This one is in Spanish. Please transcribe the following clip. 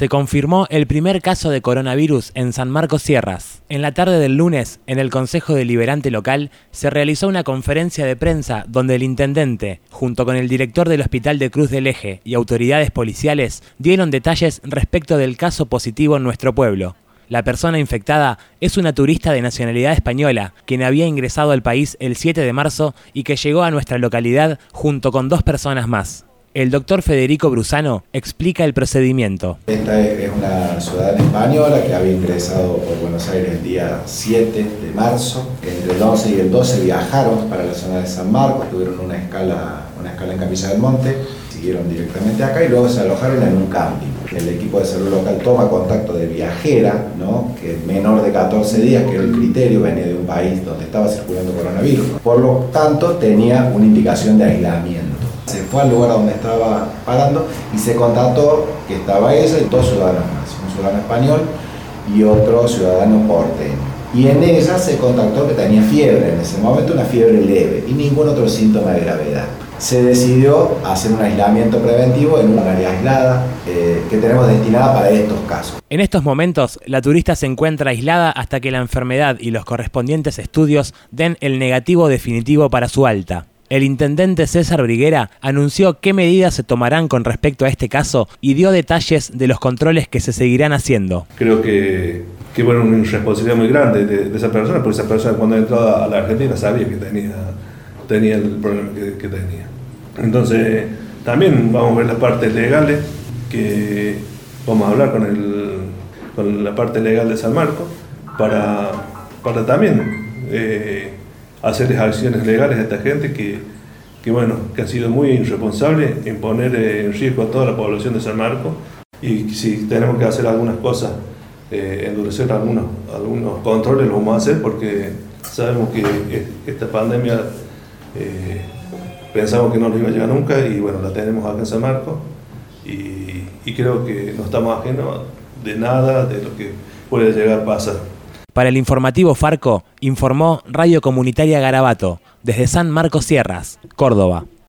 se confirmó el primer caso de coronavirus en San Marcos Sierras. En la tarde del lunes, en el Consejo Deliberante local, se realizó una conferencia de prensa donde el intendente, junto con el director del Hospital de Cruz del Eje y autoridades policiales, dieron detalles respecto del caso positivo en nuestro pueblo. La persona infectada es una turista de nacionalidad española, quien había ingresado al país el 7 de marzo y que llegó a nuestra localidad junto con 2 personas más. El doctor Federico Brusano explica el procedimiento. Esta es una ciudadana española que había ingresado por Buenos Aires el día 7 de marzo. Entre el 11 y el 12 viajaron para la zona de San Marcos, tuvieron una escala en Capilla del Monte, siguieron directamente acá y luego se alojaron en un camping. El equipo de salud local toma contacto de viajera, ¿no?, que es menor de 14 días, que era el criterio, venía de un país donde estaba circulando coronavirus. Por lo tanto, tenía una indicación de aislamiento. Se fue al lugar donde estaba parando y se constató que estaba ella y 2 ciudadanos más, un ciudadano español y otro ciudadano porteño. Y en ella se contactó que tenía fiebre, en ese momento una fiebre leve y ningún otro síntoma de gravedad. Se decidió hacer un aislamiento preventivo en un área aislada que tenemos destinada para estos casos. En estos momentos, la turista se encuentra aislada hasta que la enfermedad y los correspondientes estudios den el negativo definitivo para su alta. El intendente César Briguera anunció qué medidas se tomarán con respecto a este caso y dio detalles de los controles que se seguirán haciendo. Creo que bueno, una responsabilidad muy grande de esa persona, porque esa persona cuando entró a la Argentina sabía que tenía el problema que tenía. Entonces, también vamos a ver las partes legales, que vamos a hablar con la parte legal de San Marcos para también hacerles acciones legales a esta gente que ha sido muy irresponsable en poner en riesgo a toda la población de San Marcos. Y si tenemos que hacer algunas cosas, endurecer algunos controles, lo vamos a hacer porque sabemos que esta pandemia pensamos que no nos iba a llegar nunca y bueno, la tenemos acá en San Marcos y creo que no estamos ajenos de nada de lo que puede llegar a pasar. Para el informativo Farco, informó Radio Comunitaria Garabato, desde San Marcos Sierras, Córdoba.